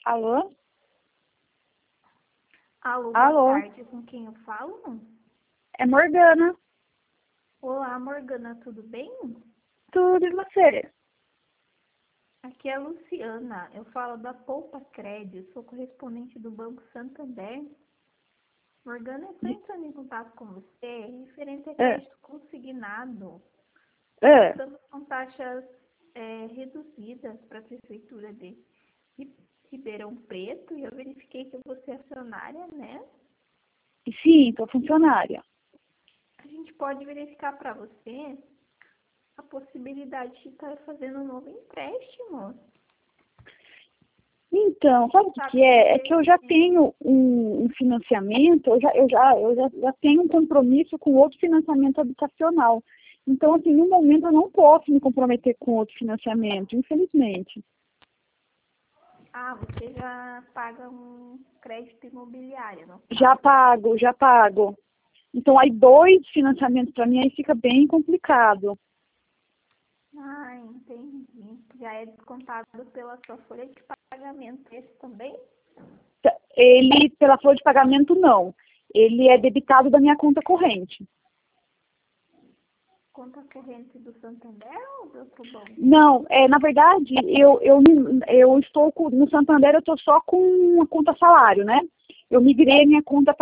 Alô? Alô, Alô? boa tarde. Com quem eu falo? É Morgana. Olá, Morgana, tudo bem? Tudo e você? Aqui é a Luciana. Eu falo da Poupa Crédito, sou correspondente do Banco Santander. Morgana, eu estou entrando em contato com você referente a É, crédito consignado. Nós é. estamos com taxas reduzidas para a Prefeitura de Ribeirão Preto e eu verifiquei que você é acionária, né? Sim, tô funcionária. A gente pode verificar para você a possibilidade de estar fazendo um novo empréstimo. Então, sabe o que Sabe que é? É que dizer? eu já tenho um financiamento, eu já tenho um compromisso com outro financiamento habitacional. Então, assim, no momento eu não posso me comprometer com outro financiamento, infelizmente. Ah, você já paga um crédito imobiliário, no Já caso. pago, já pago. Então, aí 2 financiamentos para mim aí fica bem complicado. Ah, entendi. Já é descontado pela sua folha de pagamento esse também? Ele, pela folha de pagamento, não. Ele é debitado da minha conta corrente. Conta corrente do Santander ou do outro banco? Não, na verdade, eu estou no Santander, eu estou só com a conta salário, né? Eu migrei a minha conta